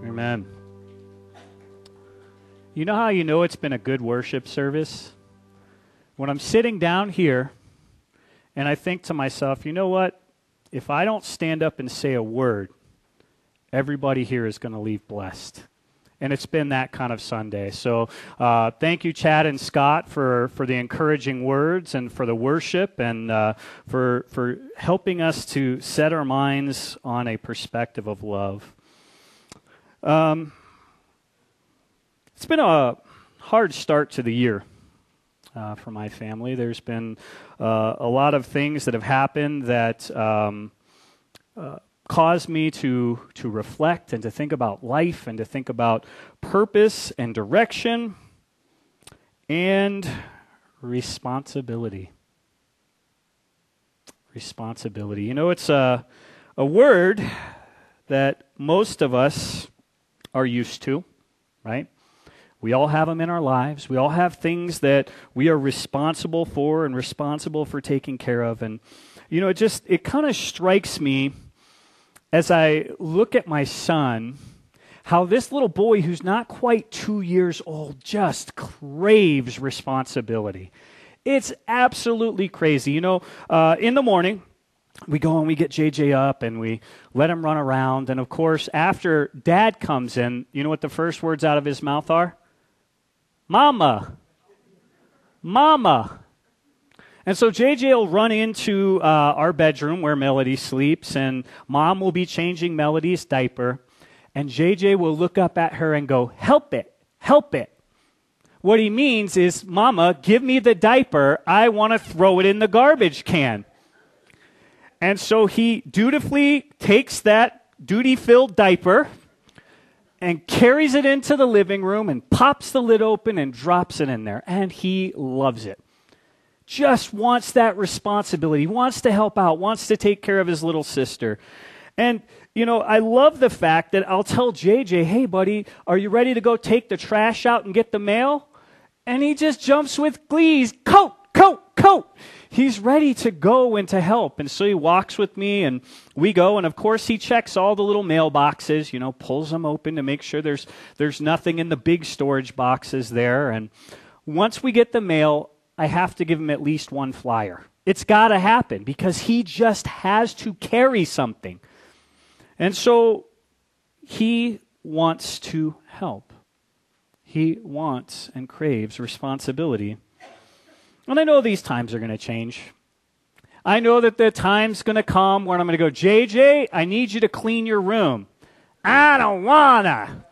Amen. You know how you know it's been a good worship service? When I'm sitting down here and I think to myself, you know what? If I don't stand up and say a word, everybody here is going to leave blessed. And it's been that kind of Sunday. So thank you, Chad and Scott, for the encouraging words and for the worship and for helping us to set our minds on a perspective of love. It's been a hard start to the year for my family. There's been a lot of things that have happened that caused me to reflect and to think about life and to think about purpose and direction and responsibility. Responsibility. You know, it's a word that most of us are used to, right? We all have them in our lives. We all have things that we are responsible for and responsible for taking care of. And, you know, it kind of strikes me as I look at my son, how this little boy who's not quite 2 years old just craves responsibility. It's absolutely crazy. You know, in the morning, we go and we get JJ up and we let him run around. And, of course, after Dad comes in, you know what the first words out of his mouth are? Mama. Mama. And so JJ will run into our bedroom where Melody sleeps, and Mom will be changing Melody's diaper, and JJ will look up at her and go, "Help it, help it." What he means is, "Mama, give me the diaper. I want to throw it in the garbage can." And so he dutifully takes that duty-filled diaper and carries it into the living room and pops the lid open and drops it in there. And he loves it. Just wants that responsibility, wants to help out, wants to take care of his little sister. And, you know, I love the fact that I'll tell JJ, "Hey, buddy, are you ready to go take the trash out and get the mail?" And he just jumps with glee. Coat, coat, coat. He's ready to go and to help. And so he walks with me and we go. And of course he checks all the little mailboxes, you know, pulls them open to make sure there's nothing in the big storage boxes there. And once we get the mail, I have to give him at least one flyer. It's got to happen because he just has to carry something. And so he wants to help. He wants and craves responsibility. And I know these times are going to change. I know that the time's going to come when I'm going to go, "JJ, I need you to clean your room." I don't want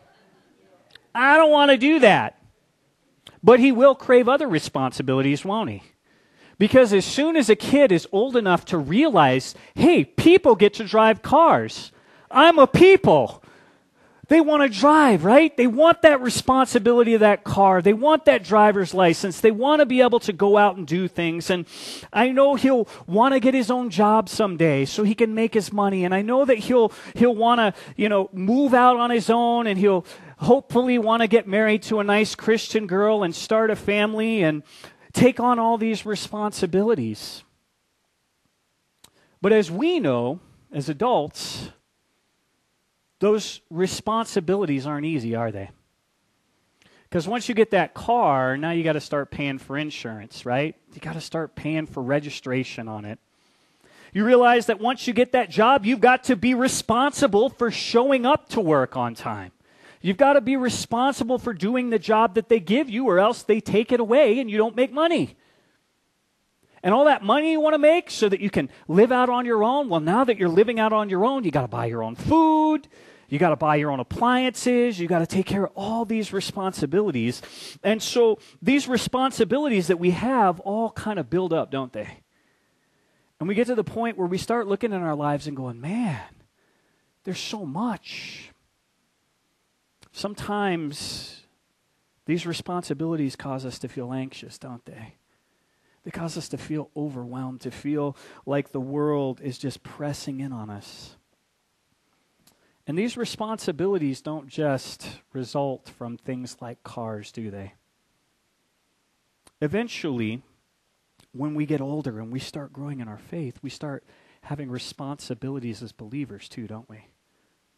to do that. But he will crave other responsibilities, won't he? Because as soon as a kid is old enough to realize, hey, people get to drive cars. I'm a people. They want to drive, right? They want that responsibility of that car. They want that driver's license. They want to be able to go out and do things. And I know he'll want to get his own job someday so he can make his money. And I know that he'll want to, you know, move out on his own, and he'll hopefully want to get married to a nice Christian girl and start a family and take on all these responsibilities. But as we know, as adults, those responsibilities aren't easy, are they? Because once you get that car, now you got to start paying for insurance, right? You got to start paying for registration on it. You realize that once you get that job, you've got to be responsible for showing up to work on time. You've got to be responsible for doing the job that they give you, or else they take it away and you don't make money. And all that money you want to make so that you can live out on your own, well, now that you're living out on your own, you got to buy your own food. You got to buy your own appliances. You got to take care of all these responsibilities. And so these responsibilities that we have all kind of build up, don't they? And we get to the point where we start looking in our lives and going, man, there's so much. Sometimes these responsibilities cause us to feel anxious, don't they? They cause us to feel overwhelmed, to feel like the world is just pressing in on us. And these responsibilities don't just result from things like cars, do they? Eventually, when we get older and we start growing in our faith, we start having responsibilities as believers too, don't we?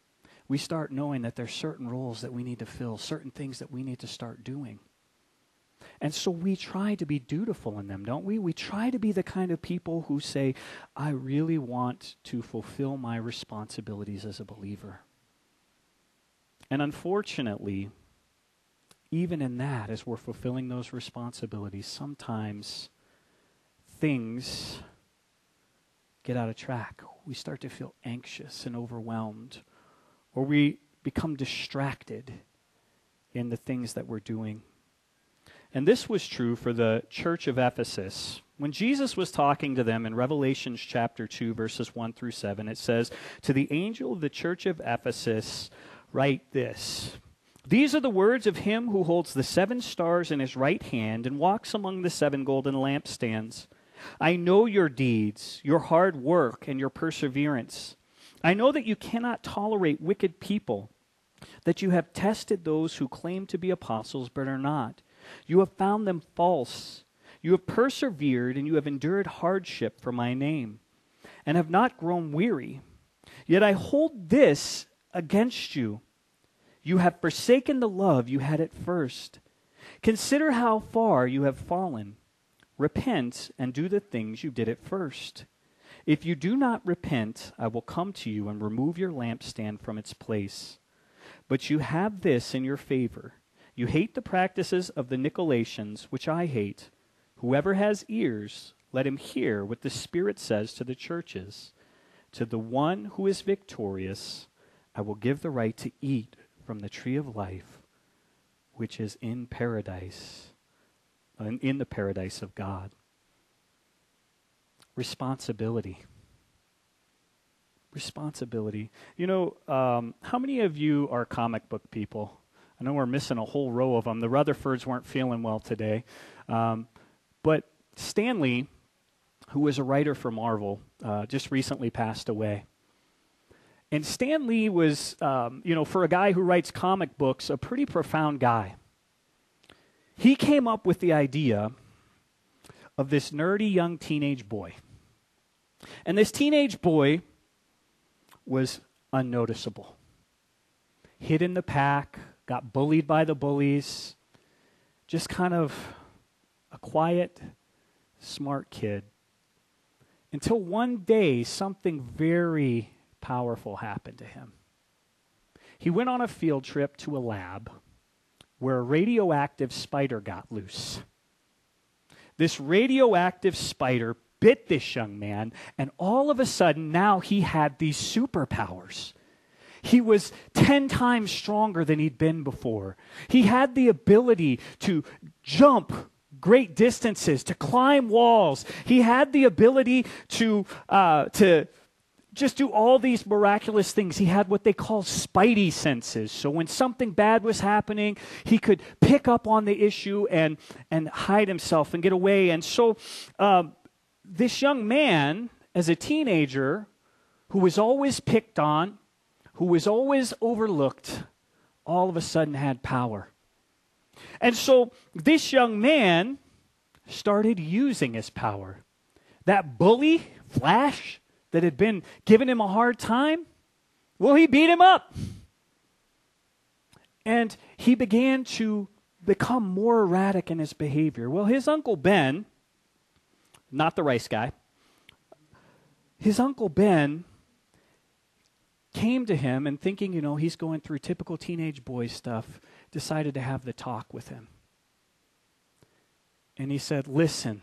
we start knowing that there's certain roles that we need to fill, certain things that we need to start doing. And so we try to be dutiful in them, don't we? We try to be the kind of people who say, I really want to fulfill my responsibilities as a believer. And unfortunately, even in that, as we're fulfilling those responsibilities, sometimes things get out of track. We start to feel anxious and overwhelmed, or we become distracted in the things that we're doing. And this was true for the church of Ephesus. When Jesus was talking to them in Revelation chapter 2, verses 1 through 7, it says, "To the angel of the church of Ephesus, write this. These are the words of him who holds the 7 stars in his right hand and walks among the 7 golden lampstands. I know your deeds, your hard work, and your perseverance. I know that you cannot tolerate wicked people, that you have tested those who claim to be apostles but are not. You have found them false. You have persevered and you have endured hardship for my name, and have not grown weary. Yet I hold this against you. You have forsaken the love you had at first. Consider how far you have fallen. Repent and do the things you did at first. If you do not repent, I will come to you and remove your lampstand from its place. But you have this in your favor. You hate the practices of the Nicolaitans, which I hate. Whoever has ears, let him hear what the Spirit says to the churches. To the one who is victorious, I will give the right to eat from the tree of life, which is in paradise, in the paradise of God." Responsibility. Responsibility. You know, how many of you are comic book people? I know we're missing a whole row of them. The Rutherfords weren't feeling well today. But Stan Lee, who was a writer for Marvel, just recently passed away. And Stan Lee was, for a guy who writes comic books, a pretty profound guy. He came up with the idea of this nerdy young teenage boy. And this teenage boy was unnoticeable. Hid in the pack, got bullied by the bullies, just kind of a quiet, smart kid. Until one day, something very powerful happened to him. He went on a field trip to a lab where a radioactive spider got loose. This radioactive spider bit this young man, and all of a sudden, now he had these superpowers. He was 10 times stronger than he'd been before. He had the ability to jump great distances, to climb walls. He had the ability to just do all these miraculous things. He had what they call spidey senses. So when something bad was happening, he could pick up on the issue and hide himself and get away. And so this young man, as a teenager, who was always picked on, who was always overlooked, all of a sudden had power. And so this young man started using his power. That bully, Flash, that had been giving him a hard time, well, he beat him up. And he began to become more erratic in his behavior. Well, his Uncle Ben, not the rice guy, his Uncle Ben came to him and thinking, he's going through typical teenage boy stuff, decided to have the talk with him. And he said, "Listen,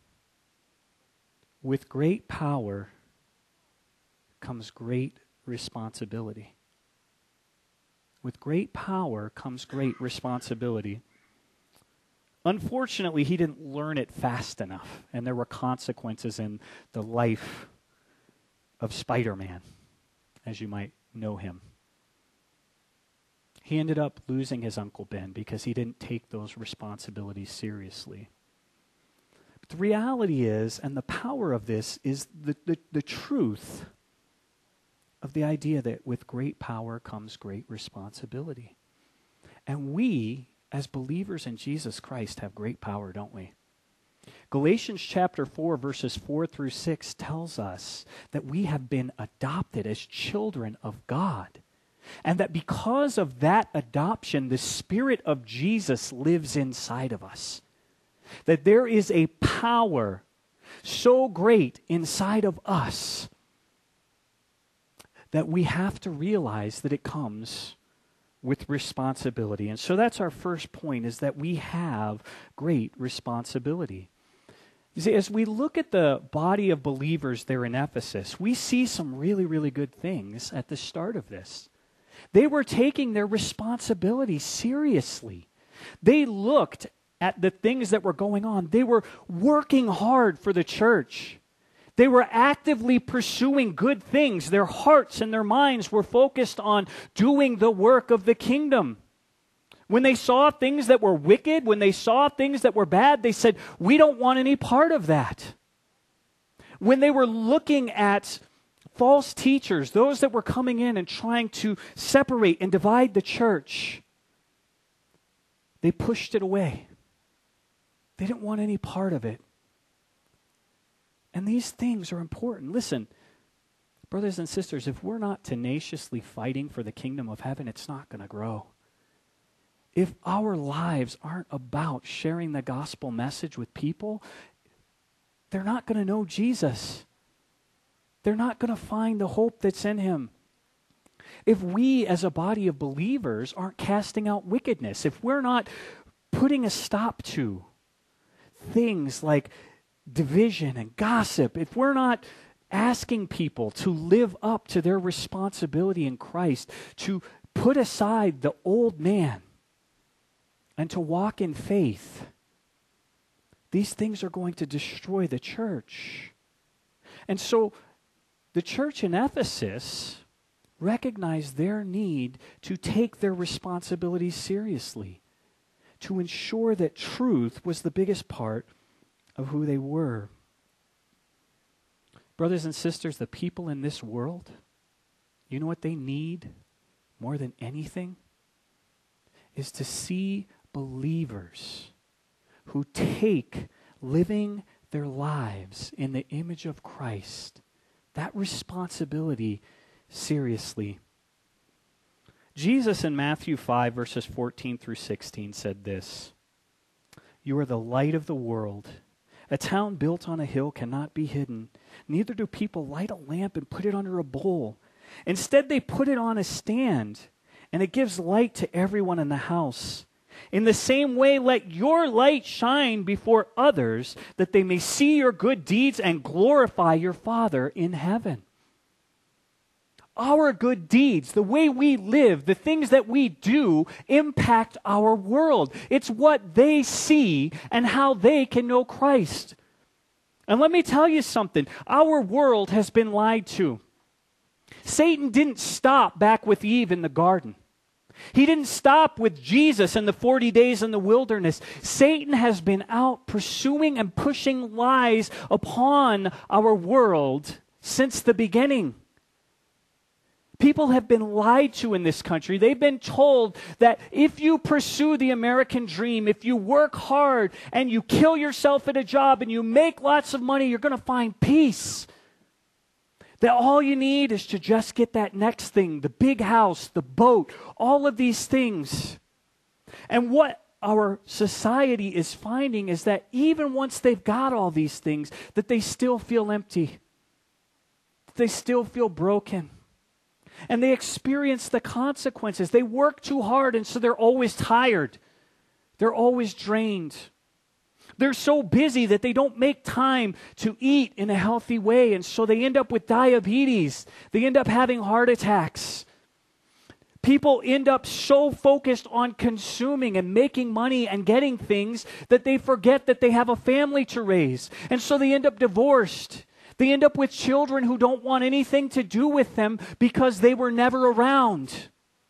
with great power comes great responsibility. With great power comes great responsibility." Unfortunately, he didn't learn it fast enough, and there were consequences in the life of Spider-Man, as you might know him. He ended up losing his Uncle Ben because he didn't take those responsibilities seriously. But the reality is, and the power of this, is the truth of the idea that with great power comes great responsibility. And we, as believers in Jesus Christ, have great power, don't we? Galatians chapter 4, verses 4 through 6 tells us that we have been adopted as children of God. And that because of that adoption, the Spirit of Jesus lives inside of us. That there is a power so great inside of us that we have to realize that it comes with responsibility. And so that's our first point, is that we have great responsibility. You see, as we look at the body of believers there in Ephesus, we see some really, really good things at the start of this. They were taking their responsibility seriously. They looked at the things that were going on. They were working hard for the church. They were actively pursuing good things. Their hearts and their minds were focused on doing the work of the kingdom. When they saw things that were wicked, when they saw things that were bad, they said, we don't want any part of that. When they were looking at false teachers, those that were coming in and trying to separate and divide the church, they pushed it away. They didn't want any part of it. And these things are important. Listen, brothers and sisters, if we're not tenaciously fighting for the kingdom of heaven, it's not going to grow. If our lives aren't about sharing the gospel message with people, they're not going to know Jesus. They're not going to find the hope that's in him. If we as a body of believers aren't casting out wickedness, if we're not putting a stop to things like division and gossip, if we're not asking people to live up to their responsibility in Christ, to put aside the old man and to walk in faith, these things are going to destroy the church. And so the church in Ephesus recognized their need to take their responsibilities seriously, to ensure that truth was the biggest part of who they were. Brothers and sisters, the people in this world, you know what they need more than anything? Is to see believers who take living their lives in the image of Christ, that responsibility, seriously. Jesus in Matthew 5, verses 14 through 16 said this, "You are the light of the world. A town built on a hill cannot be hidden. Neither do people light a lamp and put it under a bowl. Instead, they put it on a stand, and it gives light to everyone in the house. In the same way, let your light shine before others, that they may see your good deeds and glorify your Father in heaven." Our good deeds, the way we live, the things that we do impact our world. It's what they see and how they can know Christ. And let me tell you something. Our world has been lied to. Satan didn't stop back with Eve in the garden. He didn't stop with Jesus in the 40 days in the wilderness. Satan has been out pursuing and pushing lies upon our world since the beginning. People have been lied to in this country. They've been told that if you pursue the American dream, if you work hard and you kill yourself at a job and you make lots of money, you're going to find peace. That all you need is to just get that next thing, the big house, the boat, all of these things. And what our society is finding is that even once they've got all these things, that they still feel empty. They still feel broken. And they experience the consequences. They work too hard, and so they're always tired. They're always drained. They're so busy that they don't make time to eat in a healthy way, and so they end up with diabetes. They end up having heart attacks. People end up so focused on consuming and making money and getting things that they forget that they have a family to raise. And so they end up divorced. They end up with children who don't want anything to do with them because they were never around.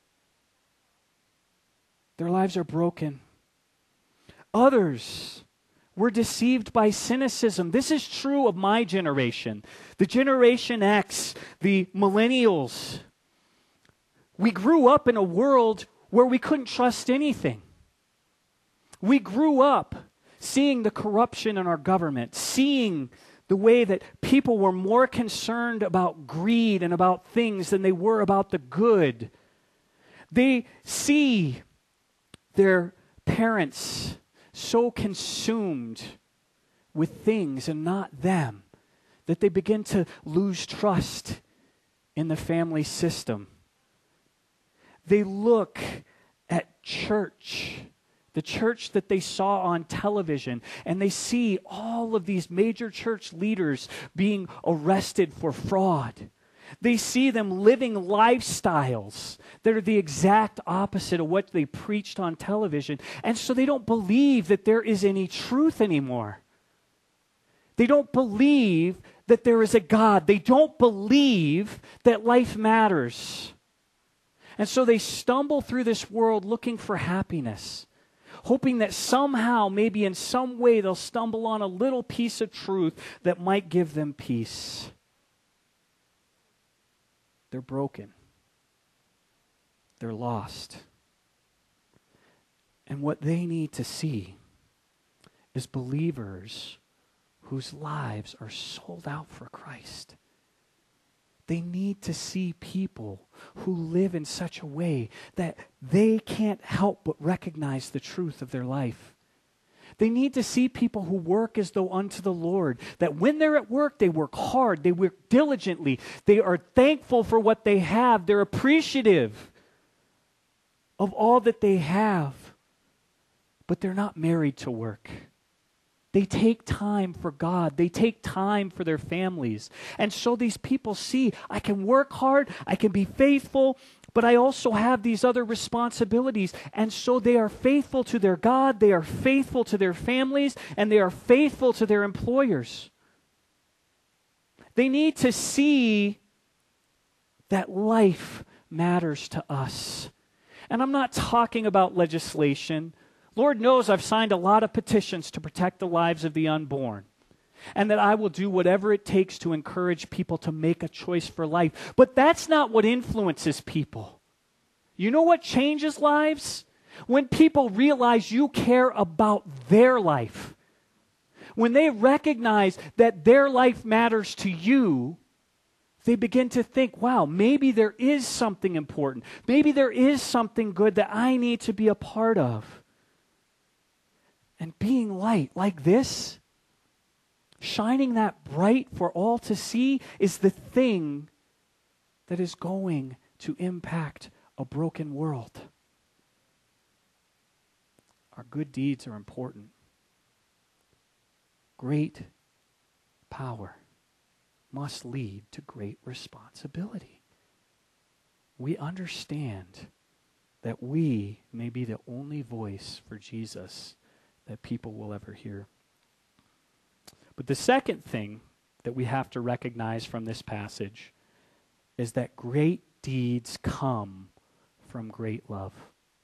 Their lives are broken. Others were deceived by cynicism. This is true of my generation, the Generation X, the millennials. We grew up in a world where we couldn't trust anything. We grew up seeing the corruption in our government, seeing the way that people were more concerned about greed and about things than they were about the good They see their parents so consumed with things and not them that they begin to lose trust in the family system. They look at church, the church that they saw on television, and they see all of these major church leaders being arrested for fraud. They see them living lifestyles that are the exact opposite of what they preached on television. And so they don't believe that there is any truth anymore. They don't believe that there is a God. They don't believe that life matters. And so they stumble through this world looking for happiness, hoping that somehow, maybe in some way, they'll stumble on a little piece of truth that might give them peace. They're broken. They're lost. And what they need to see is believers whose lives are sold out for Christ. They need to see people who live in such a way that they can't help but recognize the truth of their life. They need to see people who work as though unto the Lord, that when they're at work, they work hard, they work diligently, they are thankful for what they have, they're appreciative of all that they have, but they're not married to work. They take time for God. They take time for their families. And so these people see, I can work hard, I can be faithful, but I also have these other responsibilities. And so they are faithful to their God, they are faithful to their families, and they are faithful to their employers. They need to see that life matters to us. And I'm not talking about legislation. Lord knows I've signed a lot of petitions to protect the lives of the unborn, and that I will do whatever it takes to encourage people to make a choice for life. But that's not what influences people. You know what changes lives? When people realize you care about their life. When they recognize that their life matters to you, they begin to think, wow, maybe there is something important. Maybe there is something good that I need to be a part of. And being light like this, shining that bright for all to see, is the thing that is going to impact a broken world. Our good deeds are important. Great power must lead to great responsibility. We understand that we may be the only voice for Jesus that people will ever hear. But the second thing that we have to recognize from this passage is that great deeds come from great love.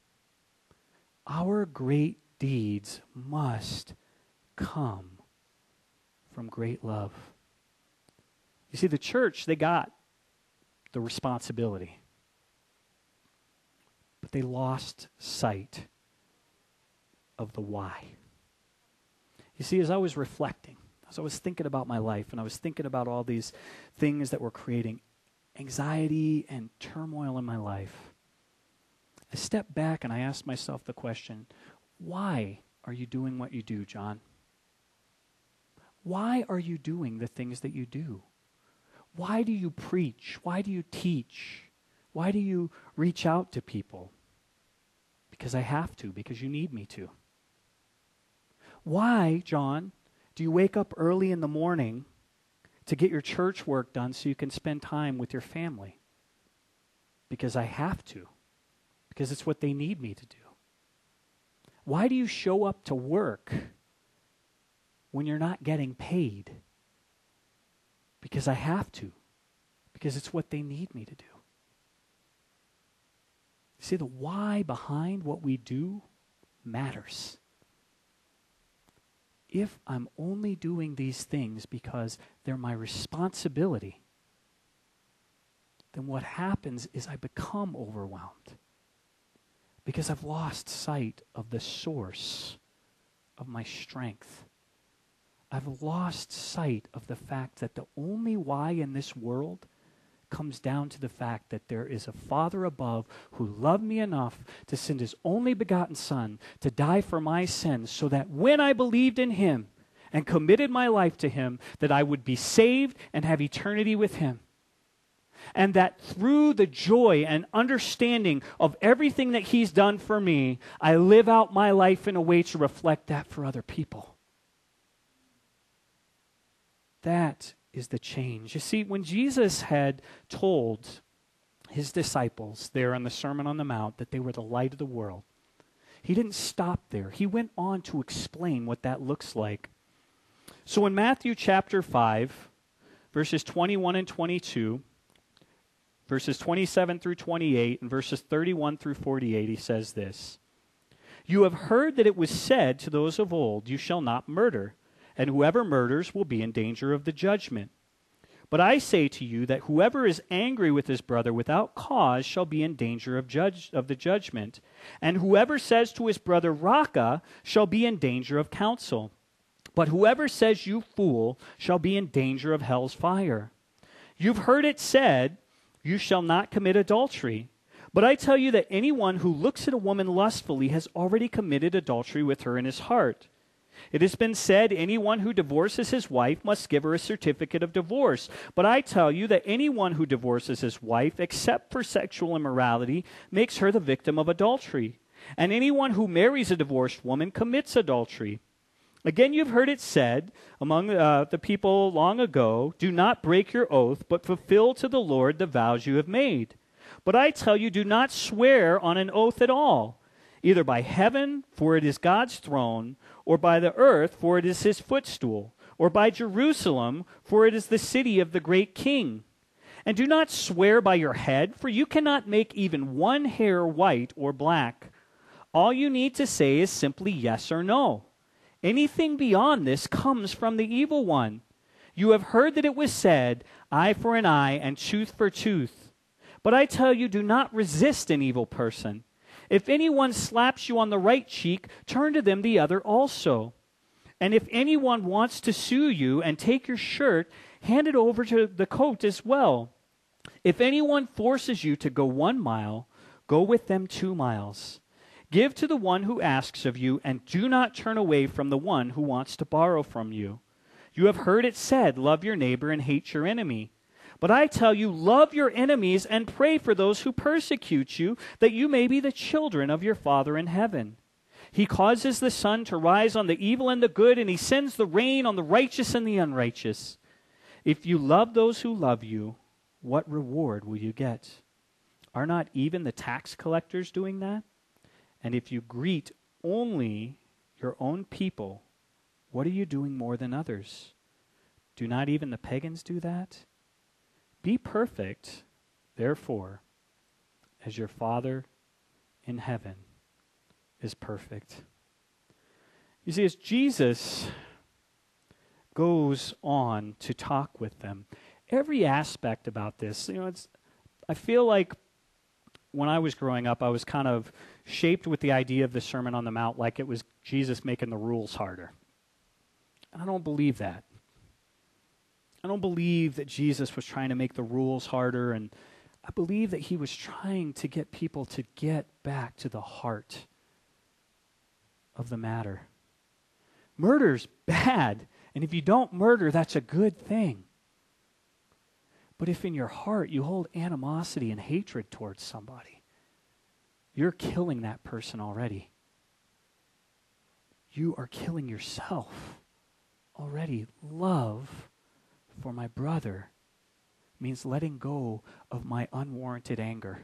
Our great deeds must come from great love. You see, the church, they got the responsibility, but they lost sight of the why. You see, as I was reflecting, as I was thinking about my life, and I was thinking about all these things that were creating anxiety and turmoil in my life, I stepped back and I asked myself the question, why are you doing what you do, John? Why are you doing the things that you do? Why do you preach? Why do you teach? Why do you reach out to people? Because I have to, because you need me to. Why, John, do you wake up early in the morning to get your church work done so you can spend time with your family? Because I have to. Because it's what they need me to do. Why do you show up to work when you're not getting paid? Because I have to. Because it's what they need me to do. See, the why behind what we do matters. If I'm only doing these things because they're my responsibility, then what happens is I become overwhelmed because I've lost sight of the source of my strength. I've lost sight of the fact that the only why in this world comes down to the fact that there is a Father above who loved me enough to send his only begotten Son to die for my sins so that when I believed in him and committed my life to him, that I would be saved and have eternity with him. And that through the joy and understanding of everything that he's done for me, I live out my life in a way to reflect that for other people. That is the change. You see, when Jesus had told his disciples there on the Sermon on the Mount that they were the light of the world, he didn't stop there. He went on to explain what that looks like. So in Matthew chapter 5, verses 21 and 22, verses 27 through 28, and verses 31 through 48, he says this: "You have heard that it was said to those of old, 'You shall not murder,' and whoever murders will be in danger of the judgment. But I say to you that whoever is angry with his brother without cause shall be in danger of the judgment. And whoever says to his brother, 'Raca,' shall be in danger of council. But whoever says, 'You fool,' shall be in danger of hell's fire. You've heard it said, 'You shall not commit adultery.' But I tell you that anyone who looks at a woman lustfully has already committed adultery with her in his heart. It has been said, 'Anyone who divorces his wife must give her a certificate of divorce.' But I tell you that anyone who divorces his wife, except for sexual immorality, makes her the victim of adultery. And anyone who marries a divorced woman commits adultery. Again, you've heard it said among the people long ago, 'Do not break your oath, but fulfill to the Lord the vows you have made.' But I tell you, do not swear on an oath at all, either by heaven, for it is God's throne, or by the earth, for it is his footstool, or by Jerusalem, for it is the city of the great king. And do not swear by your head, for you cannot make even one hair white or black. All you need to say is simply yes or no. Anything beyond this comes from the evil one. You have heard that it was said, 'Eye for an eye and tooth for tooth.' But I tell you, do not resist an evil person. If anyone slaps you on the right cheek, turn to them the other also. And if anyone wants to sue you and take your shirt, hand it over to the coat as well. If anyone forces you to go 1 mile, go with them 2 miles. Give to the one who asks of you, and do not turn away from the one who wants to borrow from you. You have heard it said, 'Love your neighbor and hate your enemy.' But I tell you, love your enemies and pray for those who persecute you, that you may be the children of your Father in heaven. He causes the sun to rise on the evil and the good, and he sends the rain on the righteous and the unrighteous. If you love those who love you, what reward will you get? Are not even the tax collectors doing that? And if you greet only your own people, what are you doing more than others? Do not even the pagans do that? Be perfect, therefore, as your Father in heaven is perfect." You see, as Jesus goes on to talk with them, every aspect about this, I feel like when I was growing up, I was kind of shaped with the idea of the Sermon on the Mount like it was Jesus making the rules harder. And I don't believe that. I don't believe that Jesus was trying to make the rules harder, and I believe that he was trying to get people to get back to the heart of the matter. Murder's bad, and if you don't murder, that's a good thing. But if in your heart you hold animosity and hatred towards somebody, you're killing that person already. You are killing yourself already. Love for my brother means letting go of my unwarranted anger.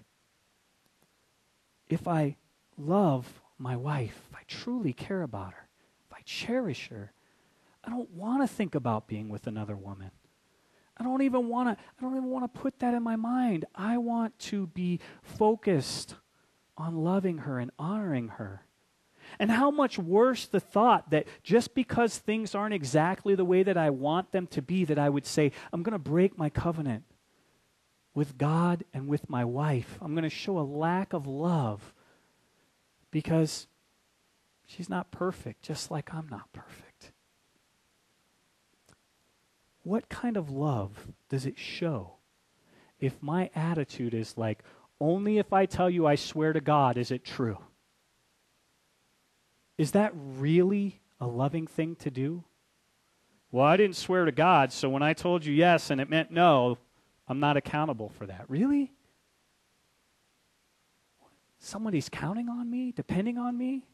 If I love my wife, if I truly care about her, if I cherish her, I don't want to think about being with another woman. I don't even want to put that in my mind. I want to be focused on loving her and honoring her. And how much worse the thought that just because things aren't exactly the way that I want them to be, that I would say, I'm going to break my covenant with God and with my wife. I'm going to show a lack of love because she's not perfect, just like I'm not perfect. What kind of love does it show if my attitude is like, only if I tell you I swear to God is it true? Is that really a loving thing to do? Well, I didn't swear to God, so when I told you yes and it meant no, I'm not accountable for that. Really? Somebody's counting on me, depending on me?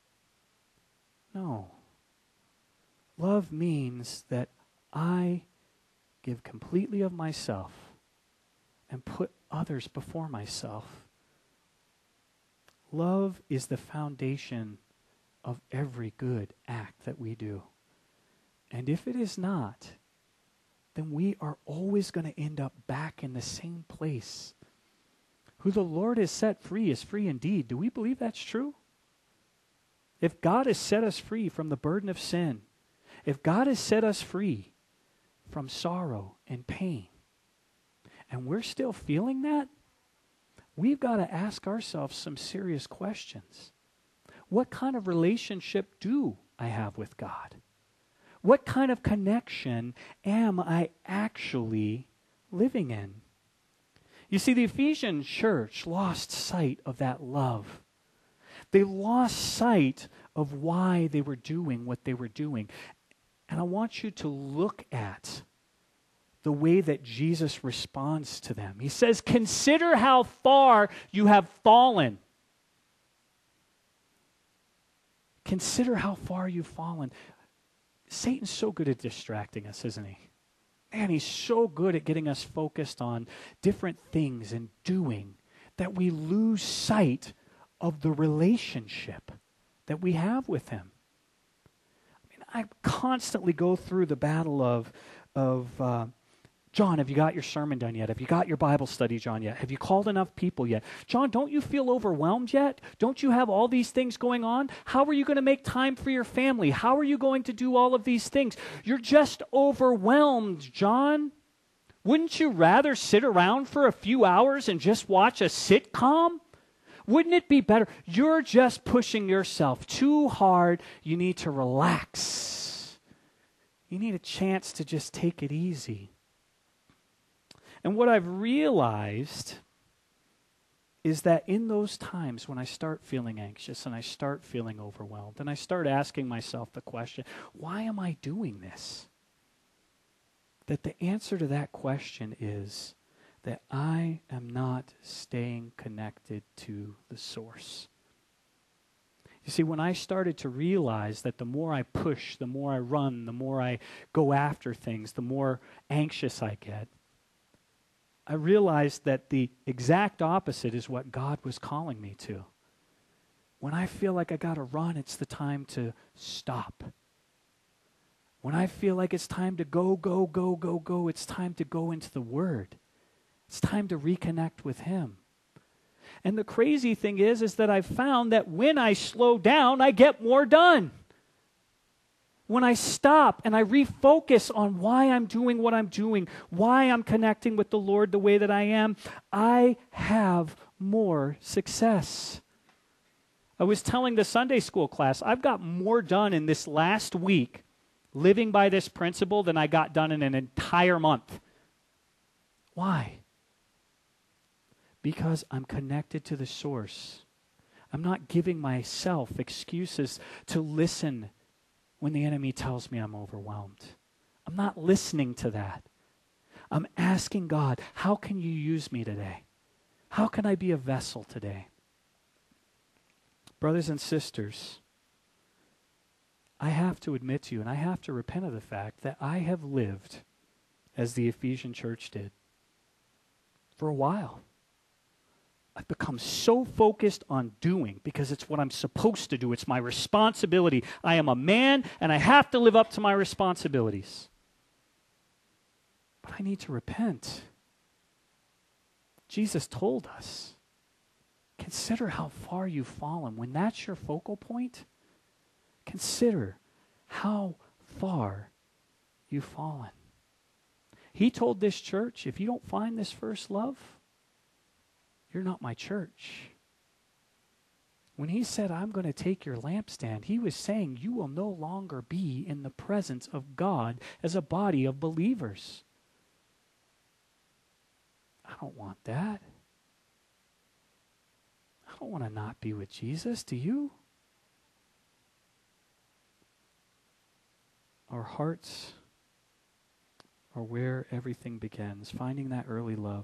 No. Love means that I give completely of myself and put others before myself. Love is the foundation of every good act that we do. And if it is not, then we are always going to end up back in the same place. Who the Lord has set free is free indeed. Do we believe that's true? If God has set us free from the burden of sin, if God has set us free from sorrow and pain, and we're still feeling that, we've got to ask ourselves some serious questions. What kind of relationship do I have with God? What kind of connection am I actually living in? You see, the Ephesian church lost sight of that love. They lost sight of why they were doing what they were doing. And I want you to look at the way that Jesus responds to them. He says, consider how far you have fallen. Consider how far you've fallen. Satan's so good at distracting us, isn't he? Man, he's so good at getting us focused on different things and doing that we lose sight of the relationship that we have with him. I constantly go through the battle of John, have you got your sermon done yet? Have you got your Bible study done yet? Have you called enough people yet? John, don't you feel overwhelmed yet? Don't you have all these things going on? How are you going to make time for your family? How are you going to do all of these things? You're just overwhelmed, John. Wouldn't you rather sit around for a few hours and just watch a sitcom? Wouldn't it be better? You're just pushing yourself too hard. You need to relax. You need a chance to just take it easy. And what I've realized is that in those times when I start feeling anxious and I start feeling overwhelmed and I start asking myself the question, why am I doing this? That the answer to that question is that I am not staying connected to the source. You see, when I started to realize that the more I push, the more I run, the more I go after things, the more anxious I get, I realized that the exact opposite is what God was calling me to. When I feel like I got to run, it's the time to stop. When I feel like it's time to go, it's time to go into the Word. It's time to reconnect with Him. And the crazy thing is that I've found that when I slow down, I get more done. When I stop and I refocus on why I'm doing what I'm doing, why I'm connecting with the Lord the way that I am, I have more success. I was telling the Sunday school class, I've got more done in this last week living by this principle than I got done in an entire month. Why? Because I'm connected to the source. I'm not giving myself excuses to listen when the enemy tells me I'm overwhelmed. I'm not listening to that. I'm asking God, how can you use me today? How can I be a vessel today? Brothers and sisters, I have to admit to you, and I have to repent of the fact that I have lived as the Ephesian church did for a while. I've become so focused on doing because it's what I'm supposed to do. It's my responsibility. I am a man and I have to live up to my responsibilities. But I need to repent. Jesus told us, consider how far you've fallen. When that's your focal point, consider how far you've fallen. He told this church, if you don't find this first love, you're not my church. When he said, I'm going to take your lampstand, he was saying you will no longer be in the presence of God as a body of believers. I don't want that. I don't want to not be with Jesus. Do you? Our hearts are where everything begins, finding that early love.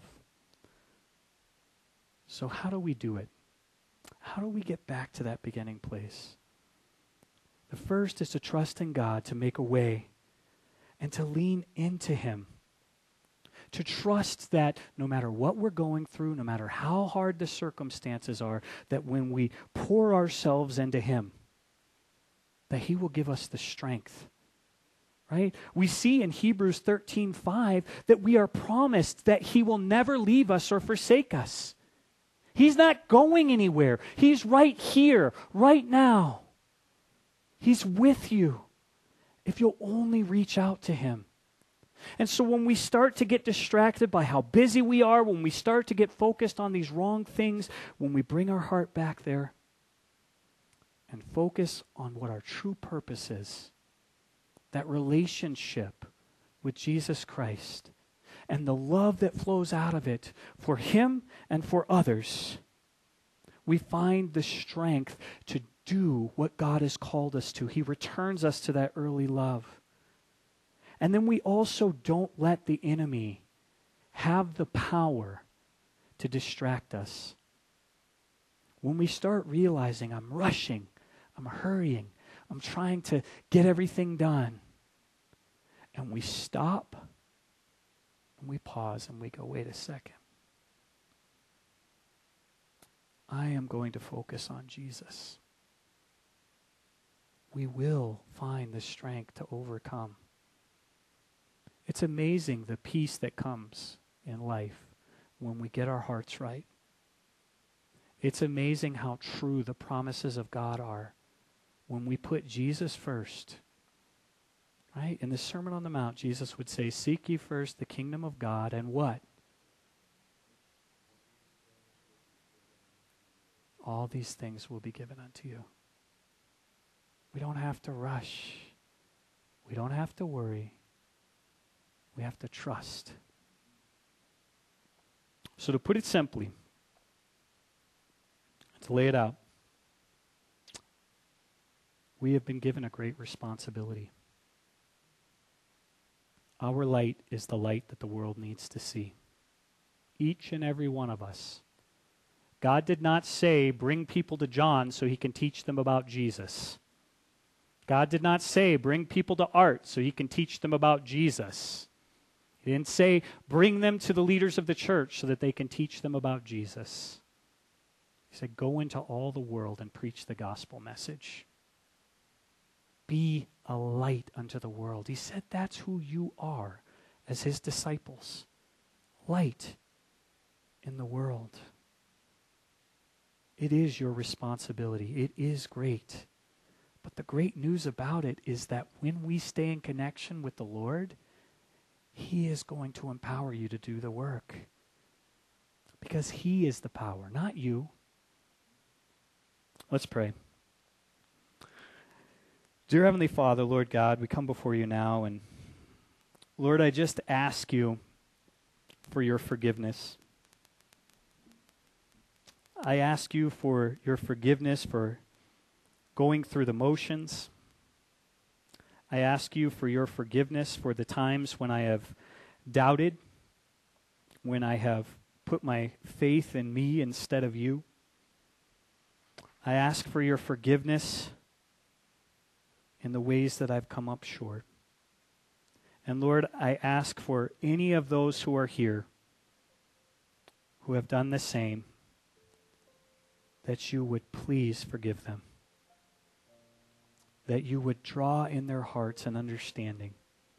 So how do we do it? How do we get back to that beginning place? The first is to trust in God to make a way and to lean into Him. To trust that no matter what we're going through, no matter how hard the circumstances are, that when we pour ourselves into Him, that He will give us the strength. Right? We see in Hebrews 13:5 that we are promised that He will never leave us or forsake us. He's not going anywhere. He's right here, right now. He's with you if you'll only reach out to Him. And so when we start to get distracted by how busy we are, when we start to get focused on these wrong things, when we bring our heart back there and focus on what our true purpose is, that relationship with Jesus Christ and the love that flows out of it for Him and for others, we find the strength to do what God has called us to. He returns us to that early love. And then we also don't let the enemy have the power to distract us. When we start realizing I'm rushing, I'm hurrying, I'm trying to get everything done, and we stop, and we pause, and we go, wait a second. I am going to focus on Jesus. We will find the strength to overcome. It's amazing the peace that comes in life when we get our hearts right. It's amazing how true the promises of God are when we put Jesus first. Right? In the Sermon on the Mount, Jesus would say, seek ye first the kingdom of God, and what? All these things will be given unto you. We don't have to rush. We don't have to worry. We have to trust. So to put it simply, to lay it out, we have been given a great responsibility. Our light is the light that the world needs to see. Each and every one of us. God did not say, bring people to John so He can teach them about Jesus. God did not say, bring people to Art so He can teach them about Jesus. He didn't say, bring them to the leaders of the church so that they can teach them about Jesus. He said, go into all the world and preach the gospel message. Be a light unto the world. He said that's who you are as His disciples. Light in the world. It is your responsibility. It is great. But the great news about it is that when we stay in connection with the Lord, He is going to empower you to do the work. Because He is the power, not you. Let's pray. Dear Heavenly Father, Lord God, we come before you now, and Lord, I just ask you for your forgiveness. I ask you for your forgiveness for going through the motions. I ask you for your forgiveness for the times when I have doubted, when I have put my faith in me instead of you. I ask for your forgiveness in the ways that I've come up short. And Lord, I ask for any of those who are here who have done the same, that you would please forgive them. That you would draw in their hearts an understanding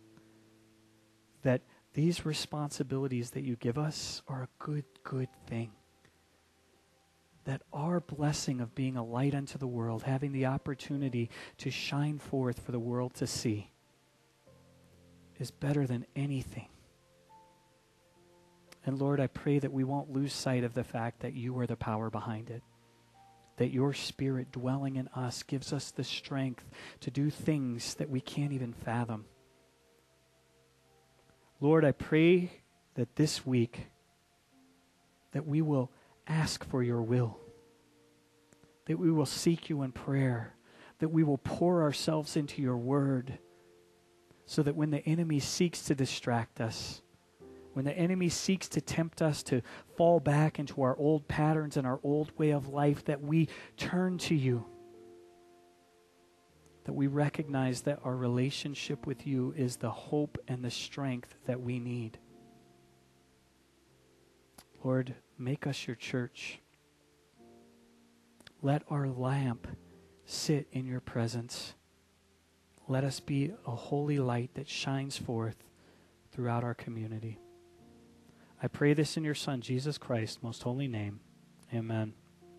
that these responsibilities that you give us are a good thing. That our blessing of being a light unto the world, having the opportunity to shine forth for the world to see, is better than anything. And Lord, I pray that we won't lose sight of the fact that you are the power behind it. That your Spirit dwelling in us gives us the strength to do things that we can't even fathom. Lord, I pray that this week that we will ask for your will, that we will seek you in prayer, that we will pour ourselves into your word, so that when the enemy seeks to distract us, when the enemy seeks to tempt us to fall back into our old patterns and our old way of life, that we turn to you, that we recognize that our relationship with you is the hope and the strength that we need. Lord, make us your church. Let our lamp sit in your presence. Let us be a holy light that shines forth throughout our community. I pray this in your Son, Jesus Christ's most holy name. Amen.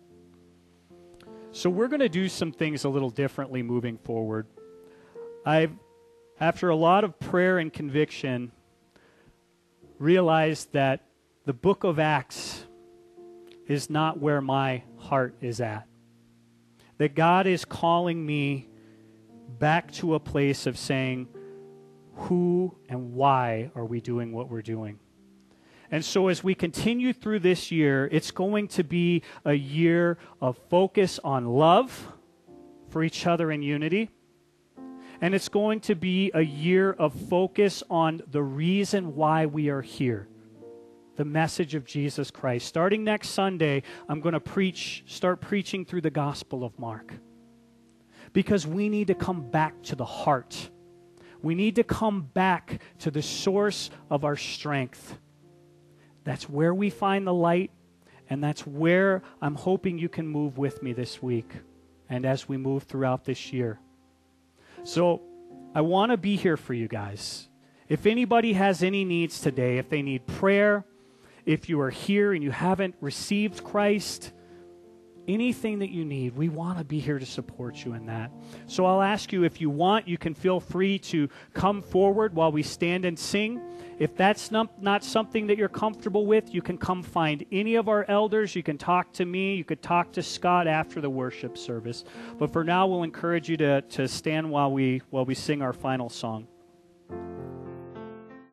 So we're going to do some things a little differently moving forward. After a lot of prayer and conviction, realized that the book of Acts is not where my heart is at. That God is calling me back to a place of saying, who and why are we doing what we're doing? And so as we continue through this year, it's going to be a year of focus on love for each other in unity. And it's going to be a year of focus on the reason why we are here, the message of Jesus Christ. Starting next Sunday, I'm going to start preaching through the Gospel of Mark. Because we need to come back to the heart. We need to come back to the source of our strength. That's where we find the light, and that's where I'm hoping you can move with me this week and as we move throughout this year. So I want to be here for you guys. If anybody has any needs today, if they need prayer, if you are here and you haven't received Christ, anything that you need, we want to be here to support you in that. So I'll ask you, if you want, you can feel free to come forward while we stand and sing. If that's not something that you're comfortable with, you can come find any of our elders. You can talk to me. You could talk to Scott after the worship service. But for now, we'll encourage you to stand while we sing our final song.